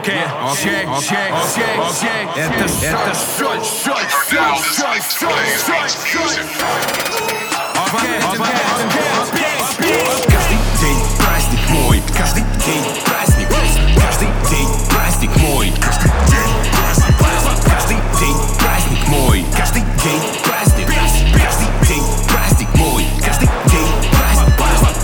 Это соль. Каждый день праздник мой, каждый день праздник, каждый день праздник мой, каждый день праздник мой, каждый день праздник, каждый день праздник мой, каждый день праздник, каждый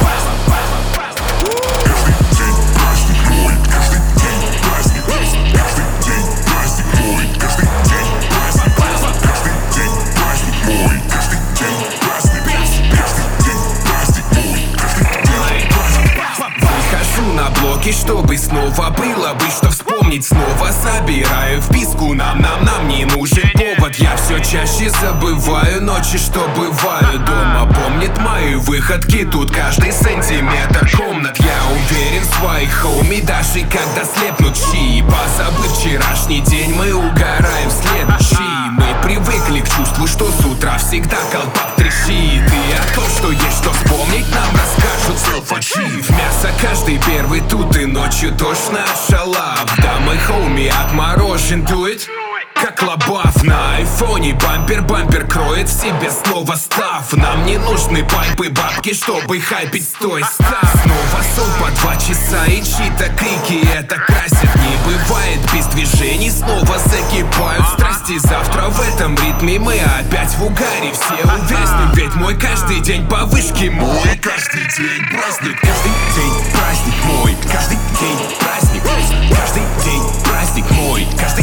день праздник мой, каждый день праздник, каждый день праздник мой, каждый день праздник, каждый день праздник мой, каждый день праздник, каждый день праздник мой, каждый день праздник. Выхожу на блоки, чтобы снова было бы что вспомнить. Снова собираю вписку, нам не нужен повод. Я все чаще забываю ночи, что бываю дома. Помнит мои выходки, тут каждый сантиметр комнат. Я уверен в своих хоуми, даже когда слепнут щи. Позабыв вчерашний день, мы угораем в следующий. Мы привыкли к чувству, что с утра всегда колпак трещит. И о том, что есть что вспомнить, нам расскажут self-achieve. Мясо каждый первый тут и ночью дождь наша лав. Да мы хоуми отморожен, do it как лобав. На айфоне бампер кроет в себе слово став. Нам не нужны пайпы, бабки, чтобы хайпить, стой, став. Снова сон по 2 часа и чьи-то крики это красит. Не бывает без движений, снова закипают страсти. Завтра в этом ритме мы опять в угаре все увязнем. Ведь мой каждый день по вышке мой, каждый день праздник, каждый день праздник мой, каждый день праздник, каждый день праздник мой, каждый